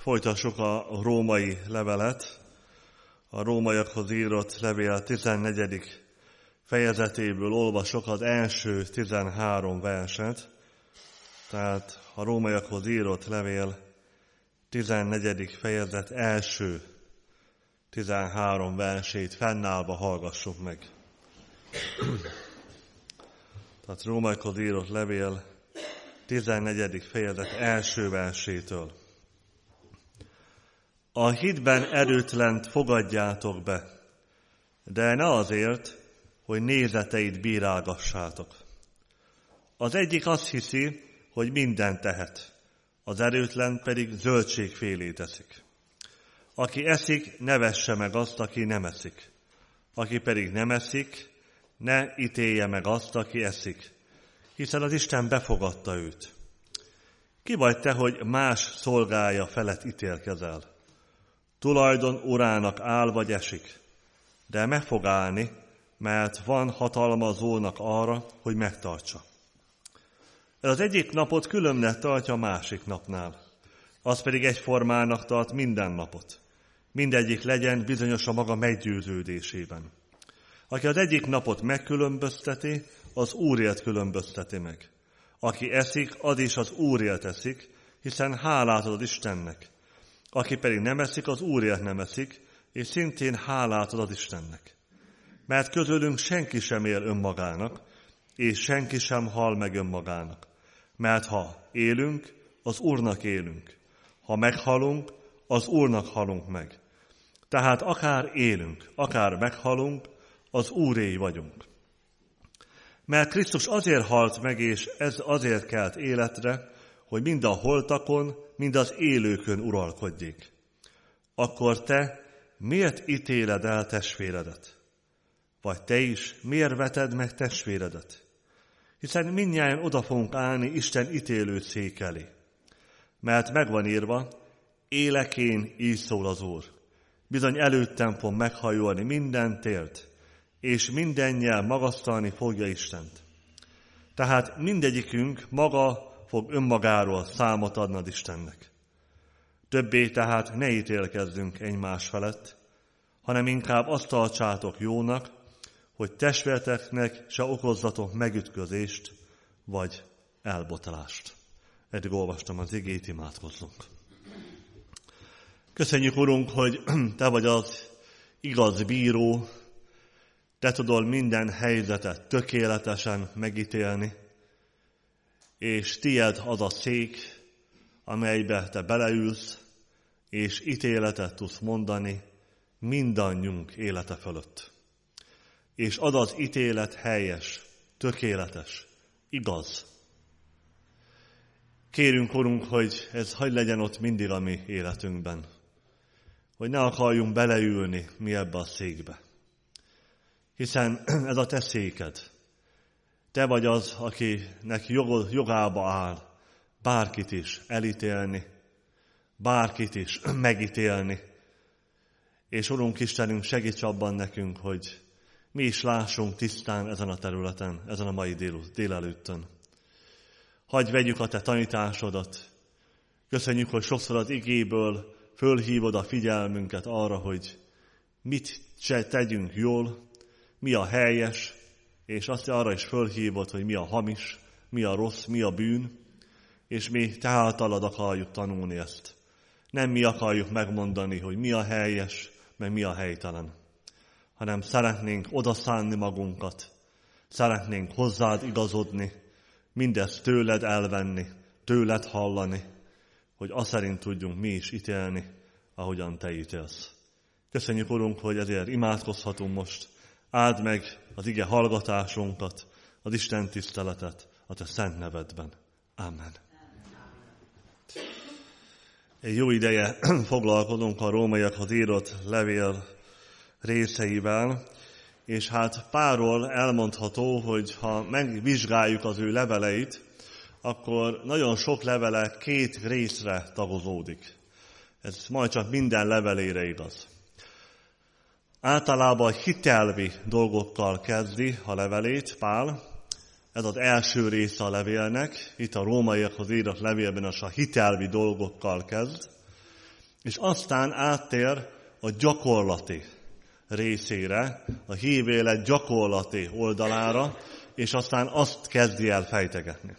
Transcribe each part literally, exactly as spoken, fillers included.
Folytassuk a római levelet, a rómaiakhoz írott levél tizennegyedik fejezetéből olvasok az első tizenhárom verset, tehát a rómaiakhoz írott levél tizennegyedik fejezet első tizenhárom versét fennállva hallgassuk meg. Tehát rómaiakhoz írott levél tizennegyedik fejezet első versétől. A hitben erőtlent fogadjátok be, de ne azért, hogy nézeteit bírálgassátok. Az egyik azt hiszi, hogy mindent tehet, az erőtlen pedig zöldségfélét eszik. Aki eszik, ne vesse meg azt, aki nem eszik. Aki pedig nem eszik, ne ítélje meg azt, aki eszik, hiszen az Isten befogadta őt. Ki vagy te, hogy más szolgája felett ítélkezel? Tulajdon urának áll vagy esik, de meg fog állni, mert van hatalmazónak arra, hogy megtartsa. Ez az egyik napot különnek tartja a másik napnál, az pedig egyformának tart minden napot. Mindegyik legyen bizonyos a maga meggyőződésében. Aki az egyik napot megkülönbözteti, az Úrért különbözteti meg. Aki eszik, az is az Úrért eszik, hiszen hálát ad az Istennek. Aki pedig nem eszik, az Úrért nem eszik, és szintén hálát ad az Istennek. Mert közülünk senki sem él önmagának, és senki sem hal meg önmagának. Mert ha élünk, az Úrnak élünk. Ha meghalunk, az Úrnak halunk meg. Tehát akár élünk, akár meghalunk, az Úréi vagyunk. Mert Krisztus azért halt meg, és ez azért kelt életre, hogy mind a holtakon, mind az élőkön uralkodjék. Akkor te miért ítéled el testvéredet? Vagy te is miért veted meg testvéredet? Hiszen mindnyájan oda fogunk állni Isten ítélő szék elé. Mert megvan írva, élek én, így szól az Úr. Bizony előttem fog meghajolni minden tért, és minden nyelv magasztalni fogja Istent. Tehát mindegyikünk maga fog önmagáról számot adni az Istennek. Többé tehát ne ítélkezzünk egymás felett, hanem inkább azt tartsátok jónak, hogy testvéreteknek se okozzatok megütközést vagy elbotlást. Eddig olvastam az igét, imádkozzunk. Köszönjük, Urunk, hogy Te vagy az igaz bíró, Te tudod minden helyzetet tökéletesen megítélni, és tied az a szék, amelybe te beleülsz, és ítéletet tudsz mondani mindannyiunk élete fölött. És az az ítélet helyes, tökéletes, igaz. Kérünk, Urunk, hogy ez hagy legyen ott mindig a mi életünkben, hogy ne akarjunk beleülni mi ebbe a székbe. Hiszen ez a te széked. Te vagy az, akinek jogába áll bárkit is elítélni, bárkit is megítélni. És Urunk Istenünk, segíts abban nekünk, hogy mi is lássunk tisztán ezen a területen, ezen a mai dél, délelőttön. Hagyj vegyük a te tanításodat. Köszönjük, hogy sokszor az igéből fölhívod a figyelmünket arra, hogy mit se tegyünk jól, mi a helyes, és azt arra is fölhívod, hogy mi a hamis, mi a rossz, mi a bűn, és mi te általad akarjuk tanulni ezt. Nem mi akarjuk megmondani, hogy mi a helyes, meg mi a helytelen, hanem szeretnénk odaszánni magunkat, szeretnénk hozzád igazodni, mindezt tőled elvenni, tőled hallani, hogy azt szerint tudjunk mi is ítélni, ahogyan te ítélsz. Köszönjük, Urunk, hogy ezért imádkozhatunk most. Áld meg az ige hallgatásunkat, az Isten tiszteletet a te szent nevedben. Amen. Egy jó ideje foglalkozunk a rómaiakhoz írott levél részeivel, és hát párról elmondható, hogy ha megvizsgáljuk az ő leveleit, akkor nagyon sok levele két részre tagozódik. Ez majd csak minden levelére igaz. Általában hitelvi dolgokkal kezdi a levelét Pál. Ez az első része a levélnek. Itt a rómaiakhoz írott levélben az a hitelvi dolgokkal kezd. és aztán áttér a gyakorlati részére, a hív élet gyakorlati oldalára, és aztán azt kezdi el fejtegetni.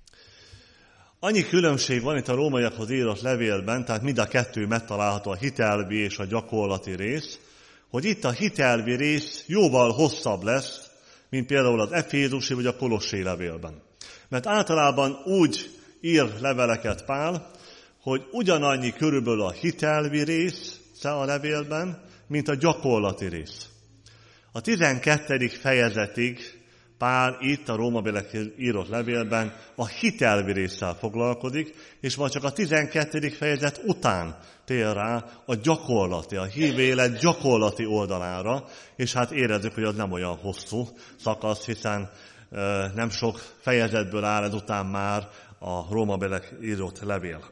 Annyi különbség van itt a rómaiakhoz írott levélben, tehát mind a kettő megtalálható, a hitelvi és a gyakorlati rész, hogy itt a hitelvi rész jóval hosszabb lesz, mint például az efézusi vagy a kolossé levélben. Mert általában úgy ír leveleket Pál, hogy ugyanannyi körülbelül a hitelvi rész a levélben, mint a gyakorlati rész. A tizenkettedik fejezetig Pál itt a rómaiakhoz írott levélben a hitelvi résszel foglalkozik, és majd csak a tizenkettedik fejezet után tér rá a gyakorlati, a hív élet gyakorlati oldalára, és hát érezzük, hogy az nem olyan hosszú szakasz, hiszen e, nem sok fejezetből áll ezután már a rómaiakhoz írott levél.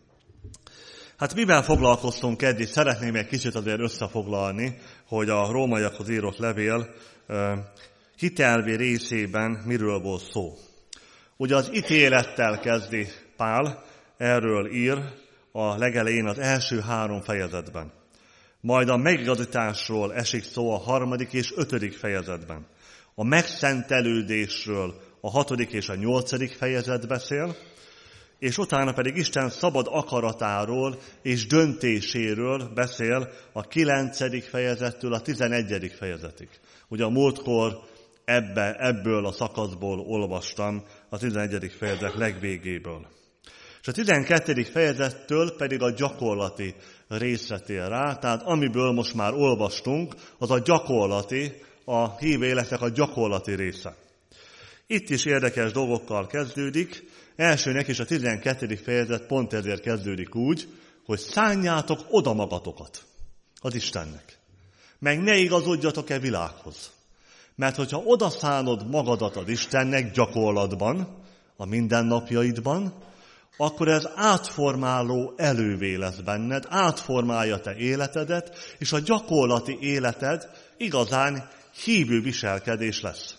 Hát mivel foglalkoztunk eddig? Szeretném egy kicsit azért összefoglalni, hogy a rómaiakhoz írott levél e, hitelvi részében miről volt szó. Ugye az ítélettel kezdi Pál, erről ír a legelején az első három fejezetben. Majd a megigazításról esik szó a harmadik és ötödik fejezetben. A megszentelődésről a hatodik és a nyolcadik fejezet beszél, és utána pedig Isten szabad akaratáról és döntéséről beszél a kilencedik fejezettől a tizenegyedik fejezetig. Ugye a múltkor Ebbe, ebből a szakaszból olvastam a tizenegyedik fejezet legvégéből. És a tizenkettedik fejezettől pedig a gyakorlati részre tér rá, tehát amiből most már olvastunk, az a gyakorlati, a hív életnek a gyakorlati része. Itt is érdekes dolgokkal kezdődik. Elsőnek is a tizenkettedik fejezet pont ezért kezdődik úgy, hogy szánjátok oda magatokat az Istennek. Meg ne igazodjatok-e világhoz. Mert hogyha odaszánod magadat az Istennek gyakorlatban, a mindennapjaidban, akkor ez átformáló elővé lesz benned, átformálja te életedet, és a gyakorlati életed igazán hívő viselkedés lesz.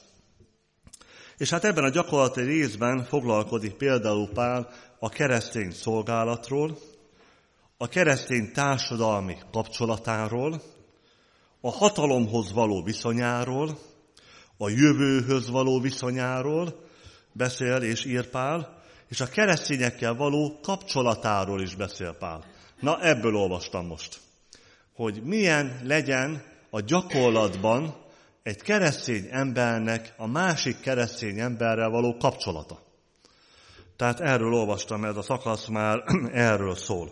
És hát ebben a gyakorlati részben foglalkozik például Pál a keresztény szolgálatról, a keresztény társadalmi kapcsolatáról, a hatalomhoz való viszonyáról, a jövőhöz való viszonyáról beszél és ír Pál, és a keresztényekkel való kapcsolatáról is beszél Pál. Na, ebből olvastam most, hogy milyen legyen a gyakorlatban egy keresztény embernek a másik keresztény emberrel való kapcsolata. Tehát erről olvastam, ez a szakasz már erről szól.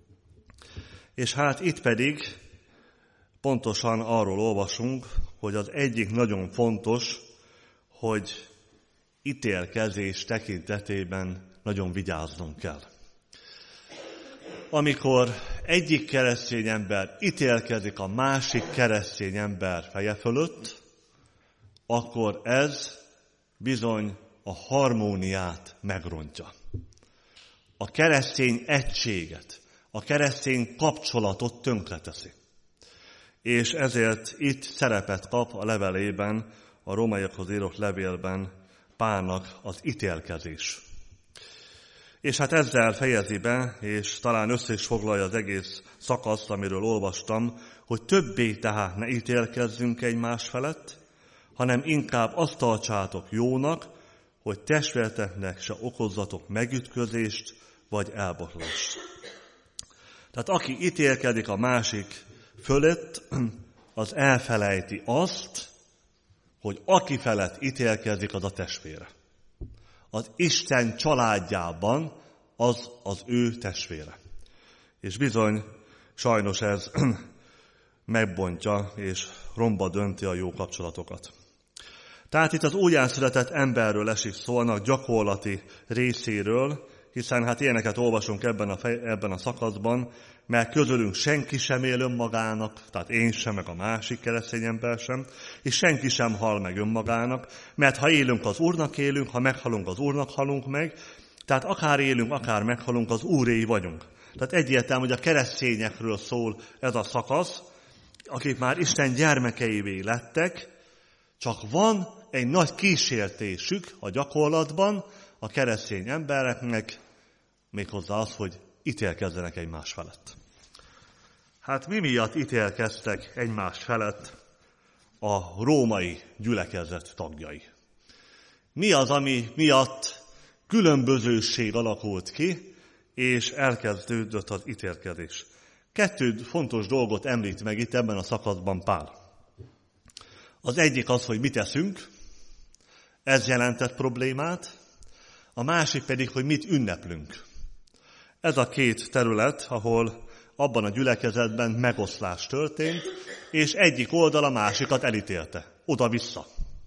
És hát itt pedig pontosan arról olvasunk, hogy az egyik nagyon fontos, hogy ítélkezés tekintetében nagyon vigyáznunk kell. Amikor egyik keresztény ember ítélkezik a másik keresztény ember feje fölött, akkor ez bizony a harmóniát megrontja. A keresztény egységet, a keresztény kapcsolatot tönkreteszi. És ezért itt szerepet kap a levelében, a rómaiakhoz írott levélben Pálnak az ítélkezés. És hát ezzel fejezi be, és talán össze is foglalja az egész szakaszt, amiről olvastam, hogy többé tehát ne ítélkezzünk egymás felett, hanem inkább azt tartsátok jónak, hogy testvérteknek se okozzatok megütközést vagy elbotlást. Tehát aki ítélkedik a másik fölött, az elfelejti azt, hogy aki felett ítélkezik, az a testvére. Az Isten családjában az az ő testvére. És bizony, sajnos ez megbontja és romba dönti a jó kapcsolatokat. Tehát itt az újjászületett emberről esik szó, annak gyakorlati részéről, hiszen hát ilyeneket olvasunk ebben a, fej, ebben a szakaszban, mert közülünk senki sem él önmagának, tehát én sem, meg a másik keresztény ember sem, és senki sem hal meg önmagának, mert ha élünk, az Úrnak élünk, ha meghalunk, az Úrnak halunk meg, tehát akár élünk, akár meghalunk, az Úréi vagyunk. Tehát egyértelmű, hogy a keresztényekről szól ez a szakasz, akik már Isten gyermekeivé lettek, csak van egy nagy kísértésük a gyakorlatban a keresztény embereknek, méghozzá az, hogy ítélkezzenek egymás felett. Hát mi miatt ítélkeztek egymás felett a római gyülekezet tagjai? Mi az, ami miatt különbözőség alakult ki, és elkezdődött az ítélkezés? Kettő fontos dolgot említ meg itt ebben a szakaszban Pál. Az egyik az, hogy mit eszünk, ez jelentett problémát, a másik pedig, hogy mit ünneplünk. Ez a két terület, ahol abban a gyülekezetben megoszlás történt, és egyik oldal a másikat elítélte, oda-vissza.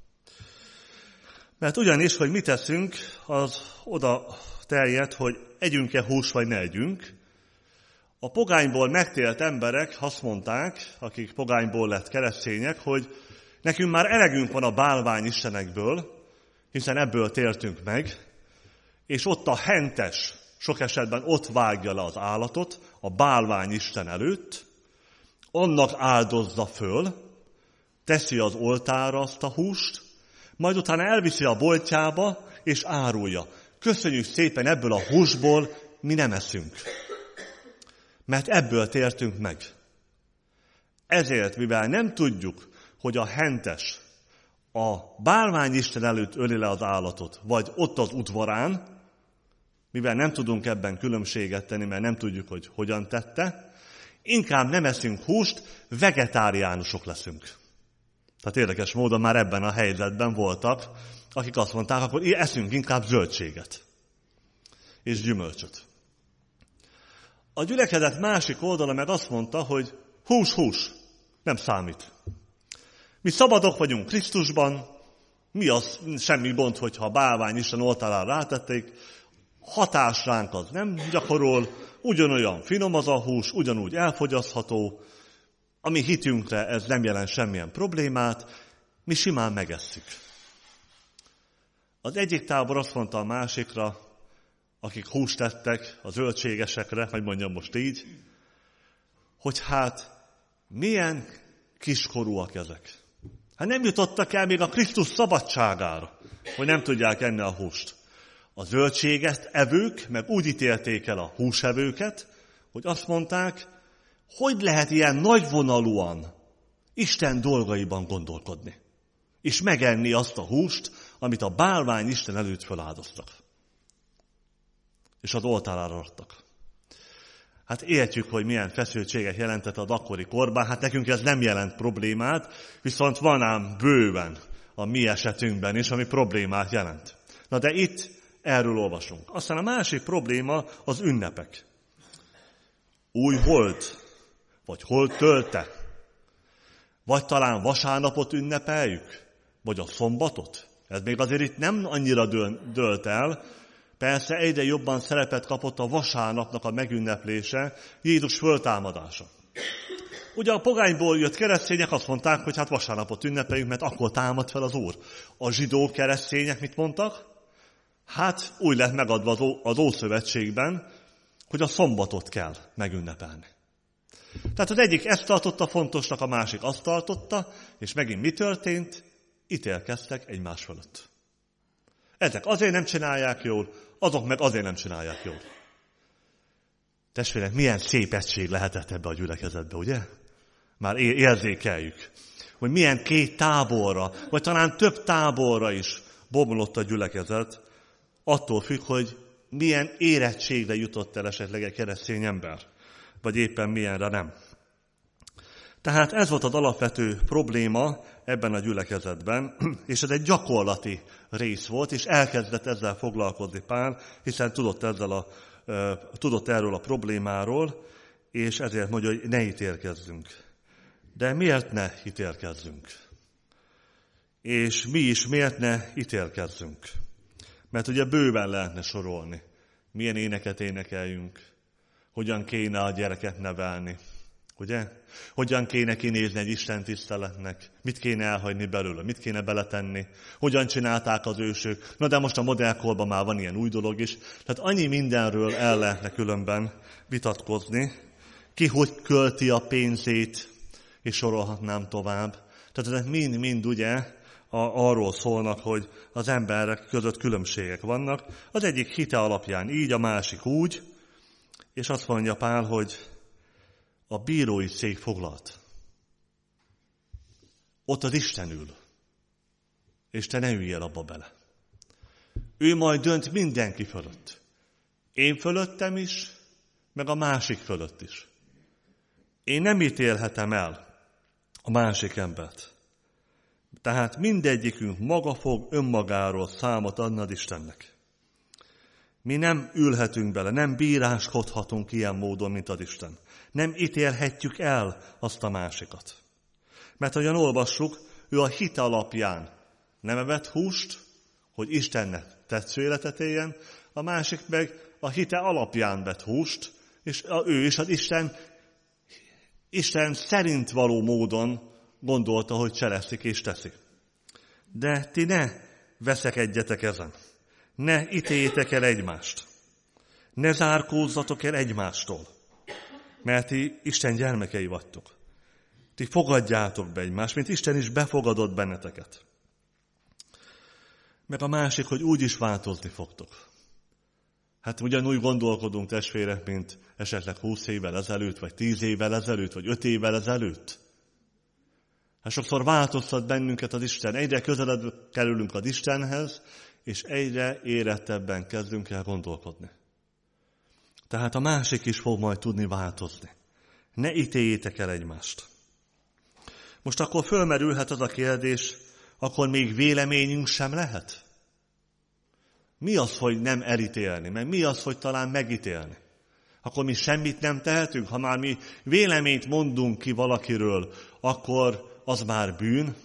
Mert ugyanis, hogy mit eszünk, az oda terjed, hogy együnk-e húst, vagy ne együnk. A pogányból megtélt emberek azt mondták, akik pogányból lett keresztények, hogy nekünk már elegünk van a bálványistenekből, hiszen ebből tértünk meg, és ott a hentes, sok esetben ott vágja le az állatot a bálványisten előtt, annak áldozza föl, teszi az oltára azt a húst, majd utána elviszi a boltjába, és árulja. Köszönjük szépen, ebből a húsból mi nem eszünk. Mert ebből tértünk meg. Ezért, mivel nem tudjuk, hogy a hentes a bálványisten előtt öli le az állatot, vagy ott az udvarán, mivel nem tudunk ebben különbséget tenni, mert nem tudjuk, hogy hogyan tette, inkább nem eszünk húst, vegetáriánusok leszünk. Tehát érdekes módon már ebben a helyzetben voltak, akik azt mondták, akkor eszünk inkább zöldséget és gyümölcsöt. A gyülekezet másik oldala meg azt mondta, hogy hús, hús, nem számít. Mi szabadok vagyunk Krisztusban, mi az semmi gond, hogyha a bálvány Isten oltárára rátették, hatás ránk az nem gyakorol, ugyanolyan finom az a hús, ugyanúgy elfogyasztható, a mi hitünkre ez nem jelent semmilyen problémát, mi simán megesszük. Az egyik tábor azt mondta a másikra, akik húst tettek, a zöldségesekre, vagy mondjam most így, hogy hát milyen kiskorúak ezek. Hát nem jutottak el még a Krisztus szabadságára, hogy nem tudják enni a húst. A zöldséget evők meg úgy ítélték el a húsevőket, hogy azt mondták, hogy lehet ilyen nagyvonalúan Isten dolgaiban gondolkodni, és megenni azt a húst, amit a bálvány Isten előtt feláldoztak. És az oltárára adtak. Hát értjük, hogy milyen feszültséget jelentett az akkori korban, hát nekünk ez nem jelent problémát, viszont van ám bőven a mi esetünkben is, ami problémát jelent. Na de itt erről olvasunk. Aztán a másik probléma az ünnepek. Új hold, vagy hold tölte, vagy talán vasárnapot ünnepeljük, vagy a szombatot. Ez még azért itt nem annyira dőlt el. Persze egyre jobban szerepet kapott a vasárnapnak a megünneplése, Jézus föltámadása. Ugye a pogányból jött keresztények azt mondták, hogy hát vasárnapot ünnepeljünk, mert akkor támad fel az Úr. A zsidó keresztények mit mondtak? Hát úgy lett megadva az, Ó- az Ószövetségben, hogy a szombatot kell megünnepelni. Tehát az egyik ezt tartotta fontosnak, a másik azt tartotta, és megint mi történt? Ítélkeztek egymás fölött. Ezek azért nem csinálják jól, azok meg azért nem csinálják jól. Testvérek, milyen szép egység lehetett ebbe a gyülekezetbe, ugye? Már érzékeljük, hogy milyen két táborra, vagy talán több táborra is bomlott a gyülekezet, attól függ, hogy milyen érettségre jutott el esetleg egy keresztény ember, vagy éppen milyenre nem. Tehát ez volt az alapvető probléma ebben a gyülekezetben, és ez egy gyakorlati rész volt, és elkezdett ezzel foglalkozni Pál, hiszen tudott, ezzel a, tudott erről a problémáról, és ezért mondja, hogy ne ítélkezzünk. De miért ne ítélkezzünk? És mi is miért ne ítélkezzünk? Mert ugye bőven lehetne sorolni. Milyen éneket énekeljünk, hogyan kéne a gyereket nevelni, ugye? Hogyan kéne kinézni egy Isten tiszteletnek, mit kéne elhagyni belőle, mit kéne beletenni, hogyan csinálták az ősök. Na de most a modellkorban már van ilyen új dolog is. Tehát annyi mindenről el lehetne különben vitatkozni. Ki hogy költi a pénzét, és sorolhatnám tovább. Tehát ezek mind-mind ugye a, arról szólnak, hogy az emberek között különbségek vannak. Az egyik hite alapján így, a másik úgy, és azt mondja Pál, hogy a bírói szék foglalt. Ott az Isten ül. És te ne üljél abba bele. Ő majd dönt mindenki fölött. Én fölöttem is, meg a másik fölött is. Én nem ítélhetem el a másik embert. Tehát mindegyikünk maga fog önmagáról számot adni az Istennek. Mi nem ülhetünk bele, nem bíráskodhatunk ilyen módon, mint az Isten. Nem ítélhetjük el azt a másikat. Mert ahogyan olvassuk, ő a hite alapján nem evett húst, hogy Istennek tetsző életet éljen, a másik meg a hite alapján vett húst, és ő is az Isten, Isten szerint való módon gondolta, hogy cselekszik és teszik. De ti ne veszekedjetek ezen. Ne ítéljétek el egymást. Ne zárkózzatok el egymástól. Mert ti Isten gyermekei vagytok. Ti fogadjátok be egymást, mint Isten is befogadott benneteket. Meg a másik, hogy úgy is változni fogtok. Hát ugyanúgy gondolkodunk, testvérek, mint esetleg húsz évvel ezelőtt, vagy tíz évvel ezelőtt, vagy öt évvel ezelőtt. Hát sokszor változtat bennünket az Isten. Egyre közelebb kerülünk az Istenhez, és egyre érettebben kezdünk el gondolkodni. Tehát a másik is fog majd tudni változni. Ne ítéljétek el egymást. Most akkor fölmerülhet az a kérdés, akkor még véleményünk sem lehet? Mi az, hogy nem elítélni? Meg mi az, hogy talán megítélni? Akkor mi semmit nem tehetünk? Ha már mi véleményt mondunk ki valakiről, akkor az már bűn?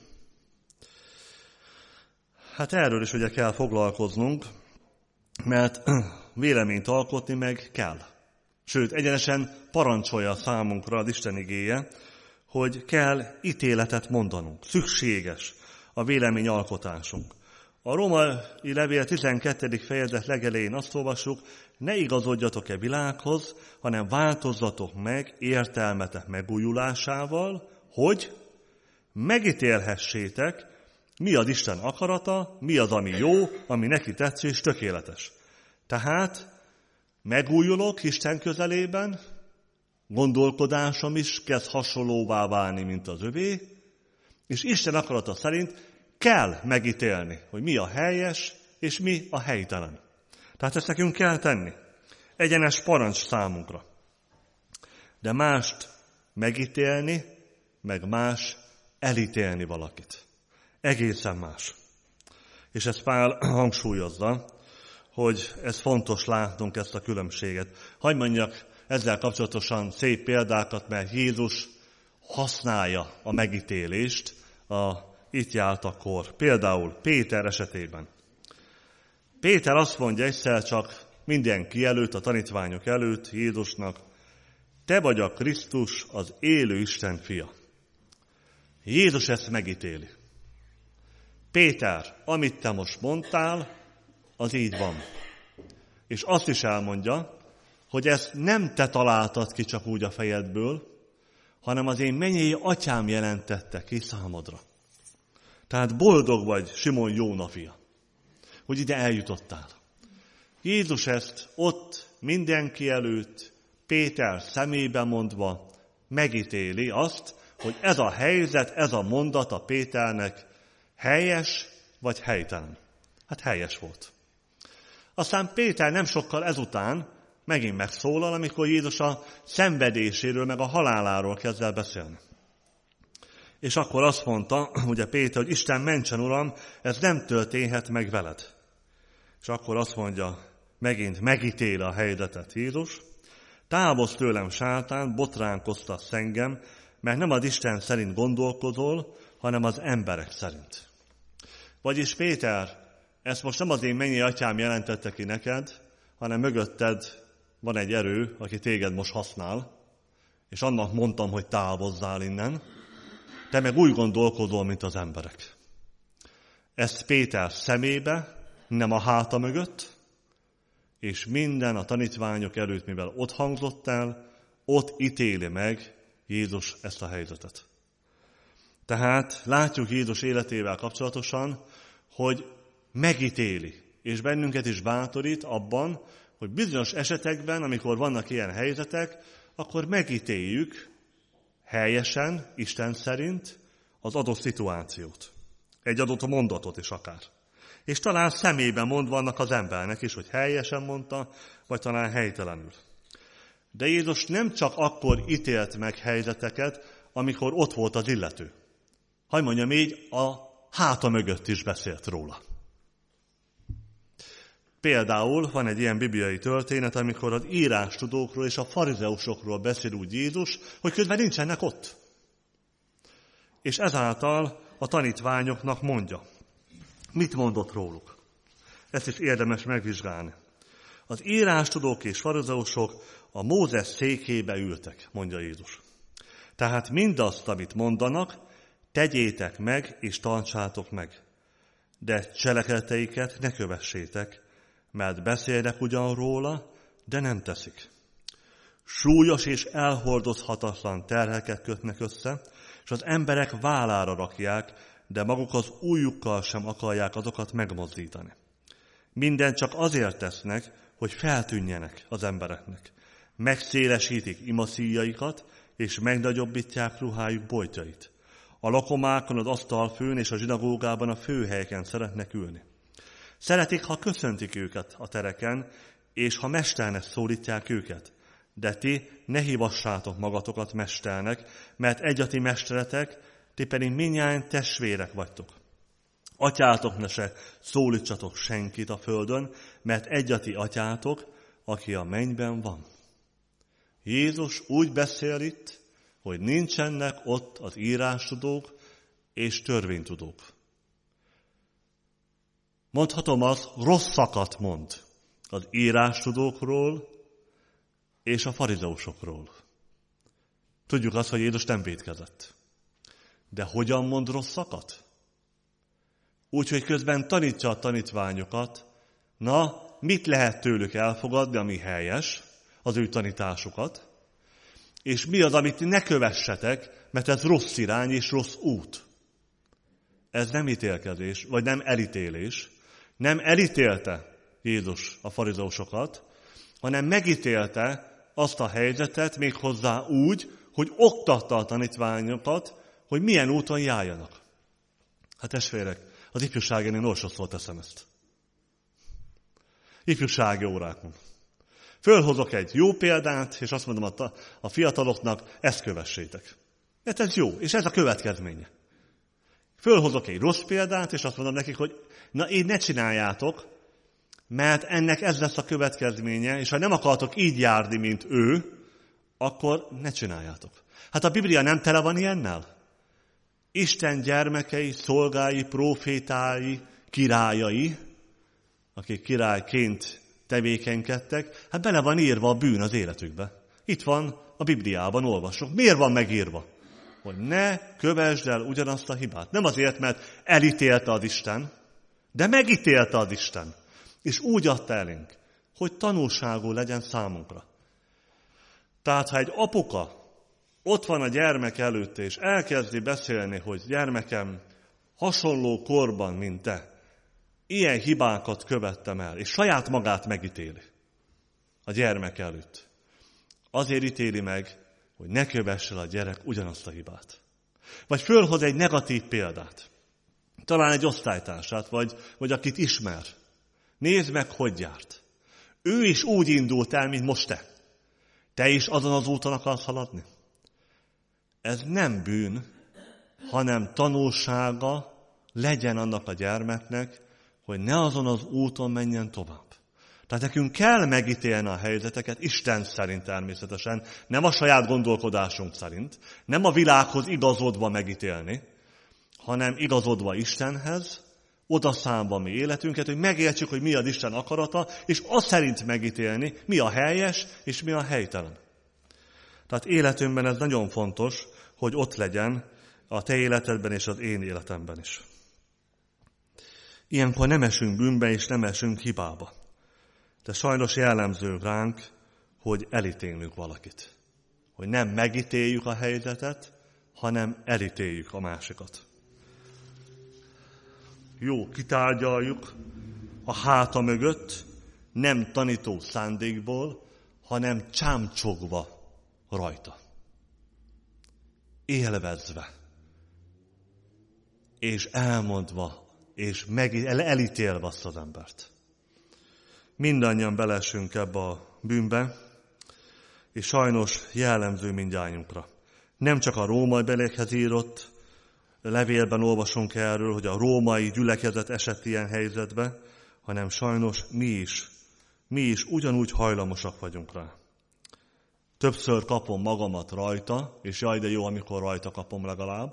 Hát erről is ugye kell foglalkoznunk, mert véleményt alkotni meg kell. Sőt, egyenesen parancsolja számunkra az Isten igéje, hogy kell ítéletet mondanunk. Szükséges a véleményalkotásunk. A római levél tizenkettedik fejezet legelején azt olvassuk, ne igazodjatok-e világhoz, hanem változzatok meg értelmetek megújulásával, hogy megítélhessétek, mi az Isten akarata, mi az, ami jó, ami neki tetsző és tökéletes. Tehát megújulok Isten közelében, gondolkodásom is kezd hasonlóvá válni, mint az övé, és Isten akarata szerint kell megítélni, hogy mi a helyes, és mi a helytelen. Tehát ezt nekünk kell tenni. Egyenes parancs számunkra. De mást megítélni, meg más elítélni valakit. Egészen más. És ezt Pál hangsúlyozza, hogy ez fontos látnunk ezt a különbséget. Hadd mondjak ezzel kapcsolatosan szép példákat, mert Jézus használja a megítélést a itt járt akkor. Például Péter esetében. Péter azt mondja egyszer csak mindenki előtt, a tanítványok előtt Jézusnak, te vagy a Krisztus, az élő Isten fia. Jézus ezt megítéli. Péter, amit te most mondtál, az így van. És azt is elmondja, hogy ezt nem te találtad ki csak úgy a fejedből, hanem az én mennyei atyám jelentette ki számodra. Tehát boldog vagy, Simon Jóna fia, hogy ide eljutottál. Jézus ezt ott mindenki előtt, Péter szemébe mondva megítéli azt, hogy ez a helyzet, ez a mondat a Péternek helyes vagy helytelen. Hát helyes volt. Aztán Péter nem sokkal ezután megint megszólal, amikor Jézus a szenvedéséről, meg a haláláról kezd el beszélni. És akkor azt mondta, ugye Péter, hogy Isten mentsen, Uram, ez nem történhet meg veled. És akkor azt mondja, megint megítéli a helyzetet Jézus, távozz tőlem, sátán, botránkoztatsz engem, mert nem az Isten szerint gondolkozol, hanem az emberek szerint. Vagyis Péter, ezt most nem az én mennyi atyám jelentette ki neked, hanem mögötted van egy erő, aki téged most használ, és annak mondtam, hogy távozzál innen, te meg úgy gondolkodol, mint az emberek. Ezt Péter szemébe, nem a háta mögött, és minden a tanítványok előtt, mivel ott hangzott el, ott ítéli meg Jézus ezt a helyzetet. Tehát látjuk Jézus életével kapcsolatosan, hogy megítéli, és bennünket is bátorít abban, hogy bizonyos esetekben, amikor vannak ilyen helyzetek, akkor megítéljük helyesen, Isten szerint az adott szituációt. Egy adott mondatot is akár. És talán személyben mondva annak az embernek is, hogy helyesen mondta, vagy talán helytelenül. De Jézus nem csak akkor ítélt meg helyzeteket, amikor ott volt az illető. Hadd mondjam így, a háta mögött is beszélt róla. Például van egy ilyen bibliai történet, amikor az írástudókról és a farizeusokról beszél úgy Jézus, hogy közben nincsenek ott. És ezáltal a tanítványoknak mondja. Mit mondott róluk? Ezt is érdemes megvizsgálni. Az írástudók és farizeusok a Mózes székébe ültek, mondja Jézus. Tehát mindazt, amit mondanak, tegyétek meg és tartsátok meg. De cselekedeteiket ne kövessétek, mert beszélnek ugyan róla, de nem teszik. Súlyos és elhordozhatatlan terheket kötnek össze, és az emberek vállára rakják, de maguk az ujjukkal sem akarják azokat megmozdítani. Mindent csak azért tesznek, hogy feltűnjenek az embereknek. Megszélesítik imaszíjaikat, és megnagyobbítják ruhájuk bojtjait. A lakomákon, az asztalfőn és a zsinagógában a főhelyeken szeretnek ülni. Szeretik, ha köszöntik őket a tereken, és ha mesternek szólítják őket. De ti ne hívassátok magatokat mesternek, mert egy a ti mesteretek, ti pedig mindnyájan testvérek vagytok. Atyátoknak se szólítsatok senkit a földön, mert egy a ti atyátok, aki a mennyben van. Jézus úgy beszél itt, hogy nincsenek ott az írástudók és törvénytudók. Mondhatom azt, rosszakat mond az írástudókról és a farizeusokról. Tudjuk azt, hogy Jézus nem vétkezett. De hogyan mond rosszakat? Úgy, hogy közben tanítja a tanítványokat, na, mit lehet tőlük elfogadni, ami helyes, az ő tanításukat, és mi az, amit ne kövessetek, mert ez rossz irány és rossz út. Ez nem ítélkezés, vagy nem elítélés. Nem elítélte Jézus a farizeusokat, hanem megítélte azt a helyzetet méghozzá úgy, hogy oktatta a tanítványokat, hogy milyen úton járjanak. Hát testvérek, az ifjúságén én orsodszor teszem ezt. Ifjúsági órákon. Fölhozok egy jó példát, és azt mondom a, a fiataloknak, ezt kövessétek. Mert ez jó, és ez a következménye. Fölhozok egy rossz példát, és azt mondom nekik, hogy na így ne csináljátok, mert ennek ez lesz a következménye, és ha nem akartok így járni, mint ő, akkor ne csináljátok. Hát a Biblia nem tele van ilyennel? Isten gyermekei, szolgái, profétái, királyai, akik királyként tevékenykedtek, hát bele van írva a bűn az életükbe. Itt van a Bibliában, olvasok. Miért van megírva? Hogy ne kövesd el ugyanazt a hibát. Nem azért, mert elítélte az Isten, de megítélte az Isten. És úgy adta elénk, hogy tanulságú legyen számunkra. Tehát, ha egy apuka ott van a gyermek előtt, és elkezdi beszélni, hogy gyermekem hasonló korban, mint te, ilyen hibákat követtem el, és saját magát megítéli a gyermek előtt. Azért ítéli meg, hogy ne kövesse el a gyerek ugyanazt a hibát. Vagy fölhoz egy negatív példát. Talán egy osztálytársát, vagy, vagy akit ismer. Nézd meg, hogy járt. Ő is úgy indult el, mint most te. Te is azon az úton akarsz haladni. Ez nem bűn, hanem tanulsága legyen annak a gyermeknek, hogy ne azon az úton menjen tovább. Tehát nekünk kell megítélni a helyzeteket, Isten szerint természetesen, nem a saját gondolkodásunk szerint, nem a világhoz igazodva megítélni, hanem igazodva Istenhez, oda számba mi életünket, hogy megértsük, hogy mi az Isten akarata, és azt szerint megítélni, mi a helyes, és mi a helytelen. Tehát életünkben ez nagyon fontos, hogy ott legyen a te életedben és az én életemben is. Ilyenkor nem esünk bűnbe, és nem esünk hibába. De sajnos jellemző ránk, hogy elítélünk valakit. Hogy nem megítéljük a helyzetet, hanem elítéljük a másikat. Jó, kitárgyaljuk a háta mögött, nem tanító szándékból, hanem csámcsogva rajta. Élvezve, és elmondva, és meg, elítélve azt az embert. Mindannyian beleesünk ebbe a bűnbe, és sajnos jellemző mindnyájunkra. Nem csak a római belékhez írott levélben olvasunk erről, hogy a római gyülekezet esett ilyen helyzetbe, hanem sajnos mi is, mi is ugyanúgy hajlamosak vagyunk rá. Többször kapom magamat rajta, és jaj, de jó, amikor rajta kapom legalább,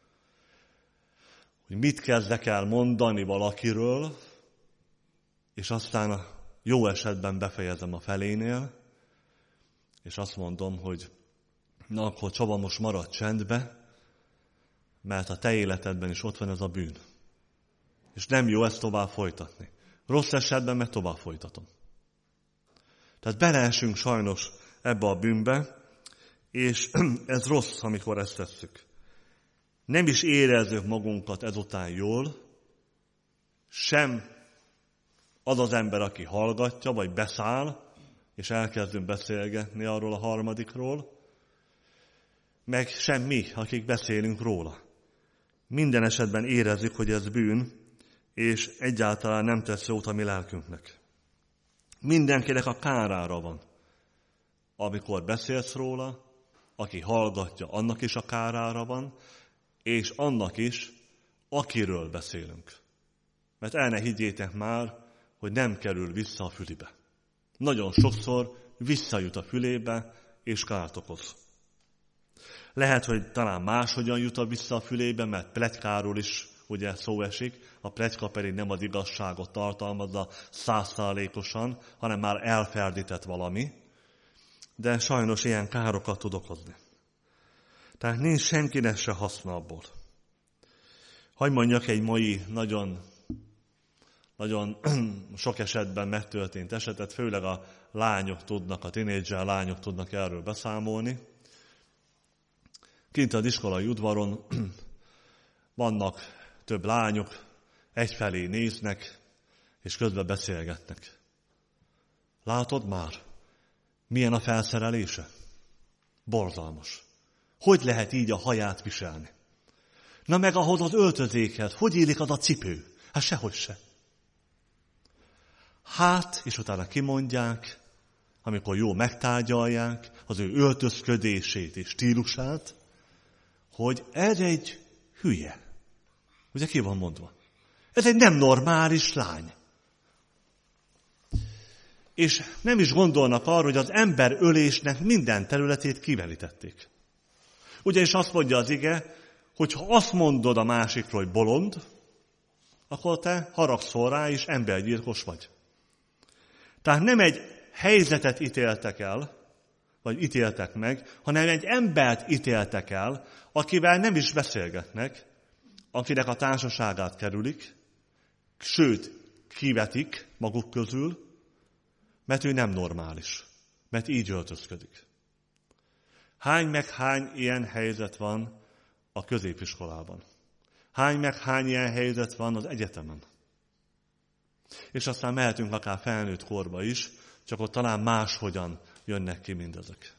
hogy mit kezdek el mondani valakiről, és aztán a jó esetben befejezem a felénél, és azt mondom, hogy na akkor Csaba, most maradj csendbe, mert a te életedben is ott van ez a bűn. És nem jó ezt tovább folytatni. Rossz esetben meg tovább folytatom. Tehát beleesünk sajnos ebbe a bűnbe, és ez rossz, amikor ezt tesszük. Nem is érezzük magunkat ezután jól, sem az az ember, aki hallgatja, vagy beszáll, és elkezdünk beszélgetni arról a harmadikról, meg sem mi, akik beszélünk róla. Minden esetben érezzük, hogy ez bűn, és egyáltalán nem tesz jót a mi lelkünknek. Mindenkinek a kárára van. Amikor beszélsz róla, aki hallgatja, annak is a kárára van, és annak is, akiről beszélünk. Mert el ne higgyétek már, hogy nem kerül vissza a fülibe. Nagyon sokszor visszajut a fülébe, és kárt okoz. Lehet, hogy talán máshogyan jut vissza a fülébe, mert pletykáról is ugye szó esik, a pletyka pedig nem az igazságot tartalmazza százszázalékosan, hanem már elferdített valami, de sajnos ilyen károkat tud okozni. Tehát nincs senkinek se haszna abból. Hagy mondjak egy mai nagyon, nagyon sok esetben megtörtént esetet, főleg a lányok tudnak, a tinédzser lányok tudnak erről beszámolni. Kint az iskolai udvaron vannak több lányok, egyfelé néznek, és közben beszélgetnek. Látod már, milyen a felszerelése? Borzalmas. Hogy lehet így a haját viselni? Na meg ahhoz az öltözékhez, hogy illik az a cipő? Hát sehogy se. Hát, és utána kimondják, amikor jól megtárgyalják az ő öltözködését és stílusát, hogy ez egy hülye. Ugye ki van mondva? Ez egy nem normális lány. És nem is gondolnak arra, hogy az emberölésnek minden területét kimerítették. Ugyanis azt mondja az ige, hogy ha azt mondod a másikról, hogy bolond, akkor te haragszol rá, és embergyilkos vagy. Tehát nem egy helyzetet ítéltek el, vagy ítéltek meg, hanem egy embert ítéltek el, akivel nem is beszélgetnek, akinek a társaságát kerülik, sőt, kivetik maguk közül, mert ő nem normális, mert így öltözködik. Hány meg hány ilyen helyzet van a középiskolában? Hány meg hány ilyen helyzet van az egyetemen? És aztán mehetünk akár felnőtt korba is, csak ott talán máshogyan jönnek ki mindezek.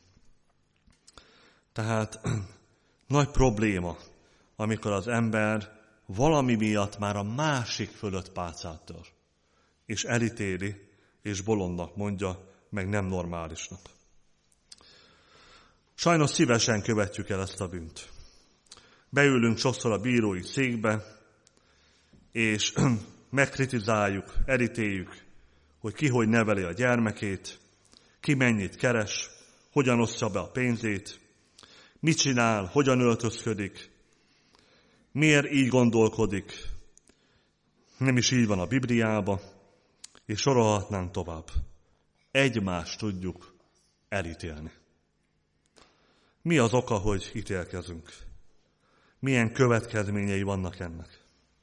Tehát nagy probléma, amikor az ember valami miatt már a másik fölött pálcát tör, és elítéli, és bolondnak mondja, meg nem normálisnak. Sajnos szívesen követjük el ezt a bűnt. Beülünk sokszor a bírói székbe, és megkritizáljuk, elítéljük, hogy ki hogy neveli a gyermekét, ki mennyit keres, hogyan osztja be a pénzét, mit csinál, hogyan öltözködik, miért így gondolkodik, nem is így van a Bibliában, és sorolhatnánk tovább. Egymást tudjuk elítélni. Mi az oka, hogy ítélkezünk? Milyen következményei vannak ennek?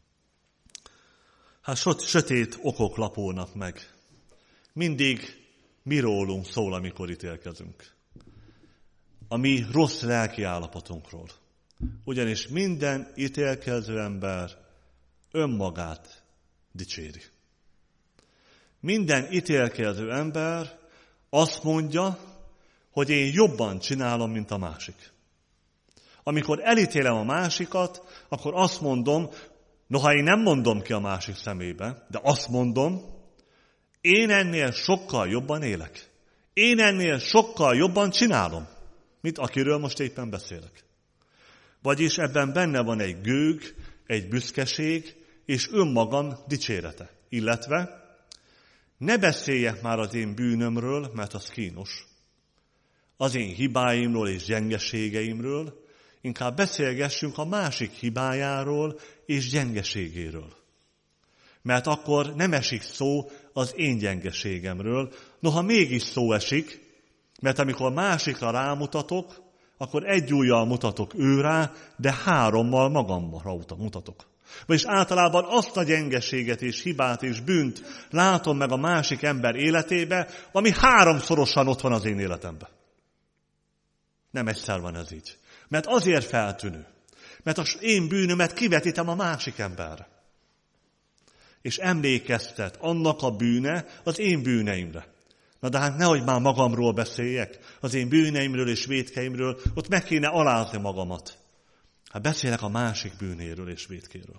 Hát sötét okok lapulnak meg. Mindig mi rólunk szól, amikor ítélkezünk. A mi rossz lelki állapotunkról. Ugyanis minden ítélkező ember önmagát dicséri. Minden ítélkező ember azt mondja, hogy én jobban csinálom, mint a másik. Amikor elítélem a másikat, akkor azt mondom, noha én nem mondom ki a másik szemébe, de azt mondom, én ennél sokkal jobban élek. Én ennél sokkal jobban csinálom, mint akiről most éppen beszélek. Vagyis ebben benne van egy gőg, egy büszkeség, és önmagam dicsérete. Illetve ne beszéljek már az én bűnömről, mert az kínos. Az én hibáimról és gyengeségeimről, inkább beszélgessünk a másik hibájáról és gyengeségéről. Mert akkor nem esik szó az én gyengeségemről, noha mégis szó esik, mert amikor másikra rámutatok, akkor egy ujjal mutatok ő rá, de hárommal magamra mutatok. Vagyis általában azt a gyengeséget és hibát és bűnt látom meg a másik ember életébe, ami háromszorosan ott van az én életemben. Nem egyszer van ez így. Mert azért feltűnő. Mert az én bűnömet kivetítem a másik emberre. És emlékeztet annak a bűne az én bűneimre. Na de hát nehogy már magamról beszéljek, az én bűneimről és vétkeimről, ott meg kéne alázni magamat. Hát beszélek a másik bűnéről és vétkéről.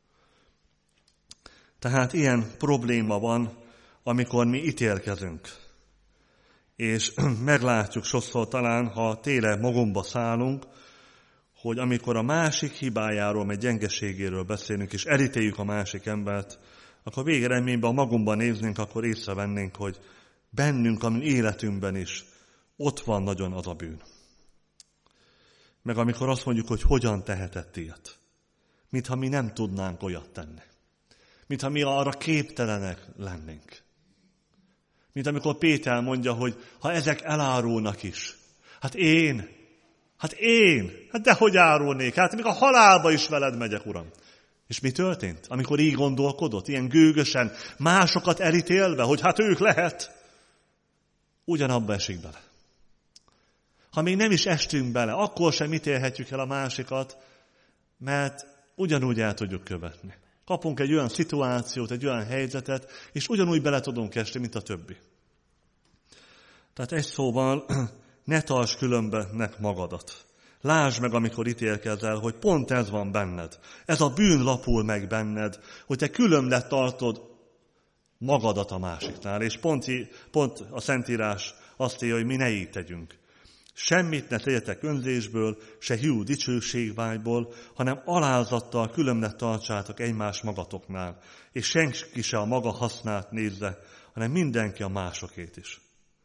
Tehát ilyen probléma van, amikor mi ítélkezünk. És meglátjuk sokszor talán, ha tényleg magunkba szállunk, hogy amikor a másik hibájáról, meg gyengeségéről beszélünk, és elítéljük a másik embert, akkor végeredményben, ha magunkban néznénk, akkor észrevennénk, hogy bennünk, a mi életünkben is ott van nagyon az a bűn. Meg amikor azt mondjuk, hogy hogyan tehetett ilyet. Mintha mi nem tudnánk olyat tenni. Mintha mi arra képtelenek lennénk. Mint amikor Péter mondja, hogy ha ezek elárulnak is. Hát én, hát én, hát dehogy árulnék, hát még a halálba is veled megyek, Uram. És mi történt? Amikor így gondolkodott, ilyen gőgösen, másokat elítélve, hogy hát ők lehet, ugyanabba esik bele. Ha még nem is estünk bele, akkor sem ítélhetjük el a másikat, mert ugyanúgy el tudjuk követni. Kapunk egy olyan szituációt, egy olyan helyzetet, és ugyanúgy bele tudunk esni, mint a többi. Tehát egy szóval, ne tarts különbenek magadat. Lásd meg, amikor ítélkezel, hogy pont ez van benned. Ez a bűn lapul meg benned, hogy te különbnek tartod magadat a másiknál. És pont, pont a Szentírás azt írja, hogy mi ne így tegyünk. Semmit ne tegyetek önzésből, se hiú dicsőségvágyból, hanem alázattal különbnek tartsátok egymás magatoknál, és senki se a maga hasznát nézze, hanem mindenki a másokét is.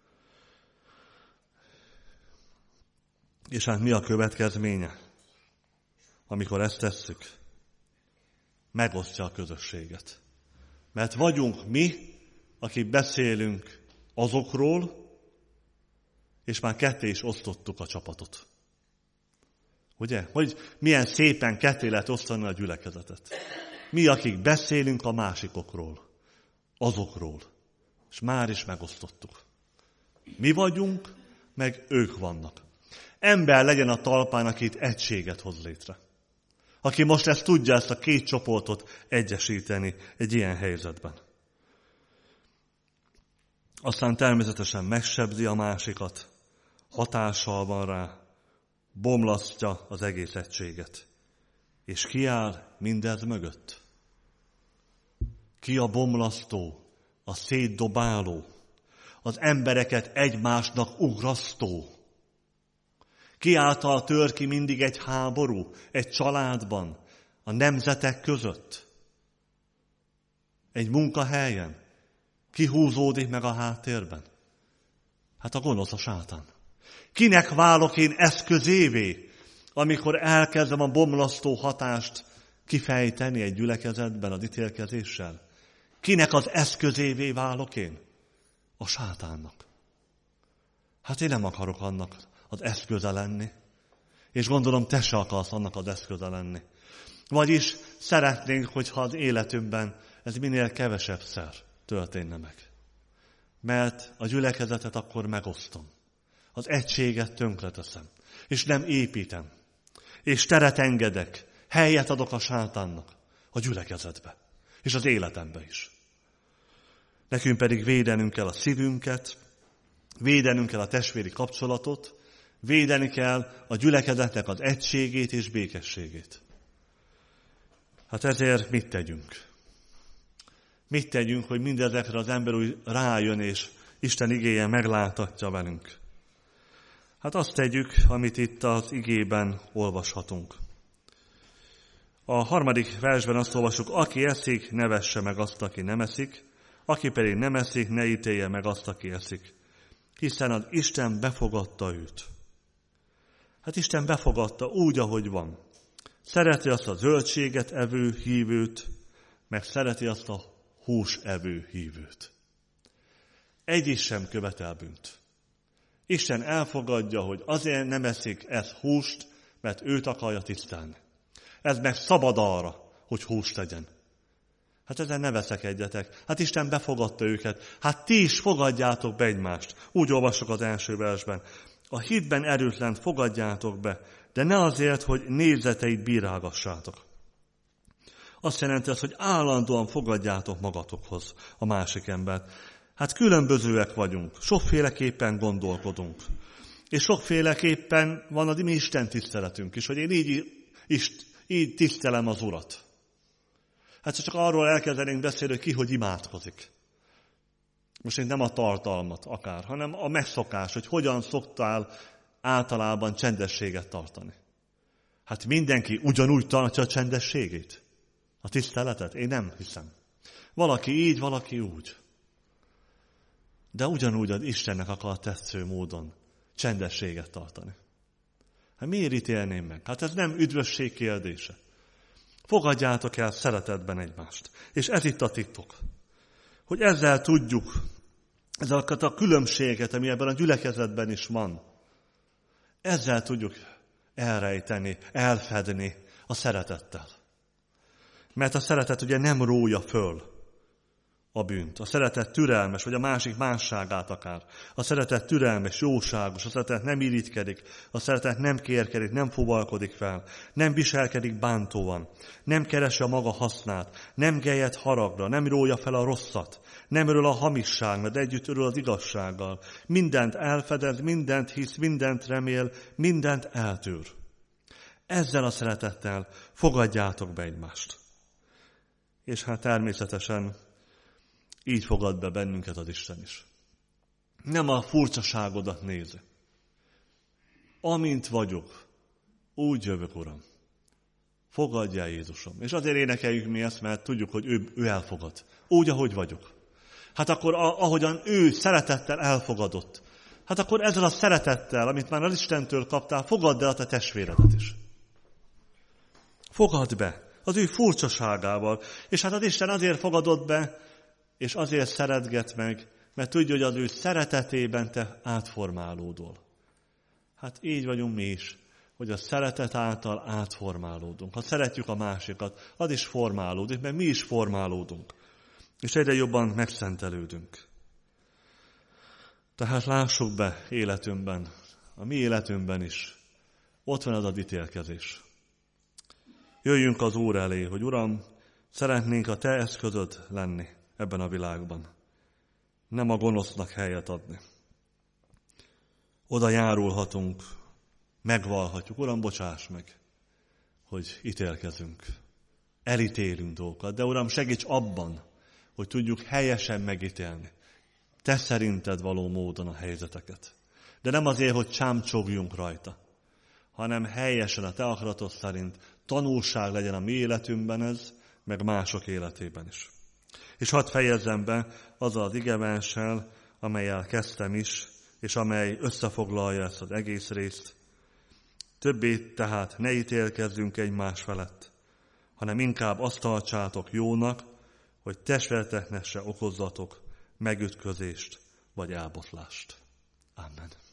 És hát mi a következménye, amikor ezt tesszük? Megosztja a közösséget. Mert vagyunk mi, akik beszélünk azokról, és már ketté is osztottuk a csapatot. Ugye? Hogy milyen szépen ketté lehet osztani a gyülekezetet. Mi, akik beszélünk a másikokról, azokról, és már is megosztottuk. Mi vagyunk, meg ők vannak. Ember legyen a talpán, aki itt egységet hoz létre. Aki most ezt tudja, ezt a két csoportot egyesíteni egy ilyen helyzetben. Aztán természetesen megsebzi a másikat, hatással van rá, bomlasztja az egész egységet. És ki áll mindez mögött? Ki a bomlasztó, a szétdobáló, az embereket egymásnak ugrasztó? Ki által tör ki mindig egy háború, egy családban, a nemzetek között, egy munkahelyen? Ki húzódik meg a háttérben? Hát a gonosz, a sátán. Kinek válok én eszközévé, amikor elkezdem a bomlasztó hatást kifejteni egy gyülekezetben az ítélkezéssel? Kinek az eszközévé válok én? A sátánnak. Hát én nem akarok annak az eszköze lenni. És gondolom, te se akarsz annak az eszköze lenni. Vagyis szeretnénk, hogyha az életünkben ez minél kevesebbszer történne meg. Mert a gyülekezetet akkor megosztom. Az egységet tönkreteszem. És nem építem. És teret engedek. Helyet adok a sátánnak. A gyülekezetbe. És az életembe is. Nekünk pedig védenünk kell a szívünket, Védenünk kell a testvéri kapcsolatot, védeni kell a gyülekezetnek az egységét és békességét. Hát ezért mit tegyünk? Mit tegyünk, hogy mindezekre az ember úgy rájön, és Isten igéje meglátatja velünk? Hát azt tegyük, amit itt az igében olvashatunk. A harmadik versben azt olvasjuk, aki eszik, ne vesse meg azt, aki nem eszik, aki pedig nem eszik, ne ítélje meg azt, aki eszik. Hiszen az Isten befogadta őt. Hát Isten befogadta úgy, ahogy van. Szereti azt a zöldséget evő hívőt, meg szereti azt a hús evő hívőt. Egy is sem követel bűnt. Isten elfogadja, hogy azért nem eszik ez húst, mert őt akarja tisztelni. Ez meg szabad arra, hogy húst tegyen. Hát ezen ne veszekedjetek. Hát Isten befogadta őket. Hát ti is fogadjátok be egymást. Úgy olvassuk az első versben. A hitben erőtlent fogadjátok be, de ne azért, hogy nézeteit bírálgassátok. Azt jelenti az, hogy állandóan fogadjátok magatokhoz a másik embert. Hát különbözőek vagyunk, sokféleképpen gondolkodunk. És sokféleképpen van a mi Isten tiszteletünk is, hogy én így, is, így tisztelem az Urat. Hát csak arról elkezdenénk beszélni, hogy ki hogy imádkozik. Most én nem a tartalmat akár, hanem a megszokás, hogy hogyan szoktál általában csendességet tartani. Hát mindenki ugyanúgy tartja a csendességét, a tiszteletet? Én nem hiszem. Valaki így, valaki úgy. De ugyanúgy az Istennek akar tetsző módon csendességet tartani. Hát miért ítélném meg? Hát ez nem üdvösség kérdése. Fogadjátok el szeretetben egymást. És ez itt a titok. Hogy ezzel tudjuk, ezeket a különbséget, ami ebben a gyülekezetben is van, ezzel tudjuk elrejteni, elfedni a szeretettel. Mert a szeretet ugye nem rója föl a bűnt. A szeretet türelmes, vagy a másik másságát akár. A szeretet türelmes, jóságos, a szeretet nem irigykedik, a szeretet nem kérkedik, nem fuvalkodik fel, nem viselkedik bántóan, nem keresi a maga hasznát, nem gelyed haragra, nem rója fel a rosszat, nem örül a hamissággal, de együtt örül az igazsággal. Mindent elfedez, mindent hisz, mindent remél, mindent eltűr. Ezzel a szeretettel fogadjátok be egymást. És hát természetesen így fogad be bennünket az Isten is. Nem a furcsaságodat nézi. Amint vagyok, úgy jövök, Uram. Fogadjál, Jézusom. És azért énekeljük mi ezt, mert tudjuk, hogy ő, ő elfogad. Úgy, ahogy vagyok. Hát akkor ahogyan ő szeretettel elfogadott, hát akkor ezzel a szeretettel, amit már az Istentől kaptál, fogadd el a te testvéredet is. Fogadd be az ő furcsaságával. És hát az Isten azért fogadott be, és azért szeretget meg, mert tudja, hogy az ő szeretetében te átformálódol. Hát így vagyunk mi is, hogy a szeretet által átformálódunk. Ha szeretjük a másikat, az is formálódik, mert mi is formálódunk. És egyre jobban megszentelődünk. Tehát lássuk be életünkben, a mi életünkben is. Ott van az az ítélkezés. Jöjjünk az Úr elé, hogy Uram, szeretnénk a te eszközöd lenni ebben a világban. Nem a gonosznak helyet adni. Oda járulhatunk, megvalhatjuk. Uram, bocsáss meg, hogy ítélkezünk. Elítélünk dolgokat. De Uram, segíts abban, hogy tudjuk helyesen megítélni. Te szerinted való módon a helyzeteket. De nem azért, hogy csámcsogjunk rajta, hanem helyesen a te akaratod szerint tanulság legyen a mi életünkben ez, meg mások életében is. És hadd fejezzem be azzal az igeverssel, amellyel kezdtem is, és amely összefoglalja ezt az egész részt. Többé tehát ne ítélkezzünk egymás felett, hanem inkább azt tartsátok jónak, hogy testvéreteknek se okozzatok megütközést vagy elbotlást. Amen.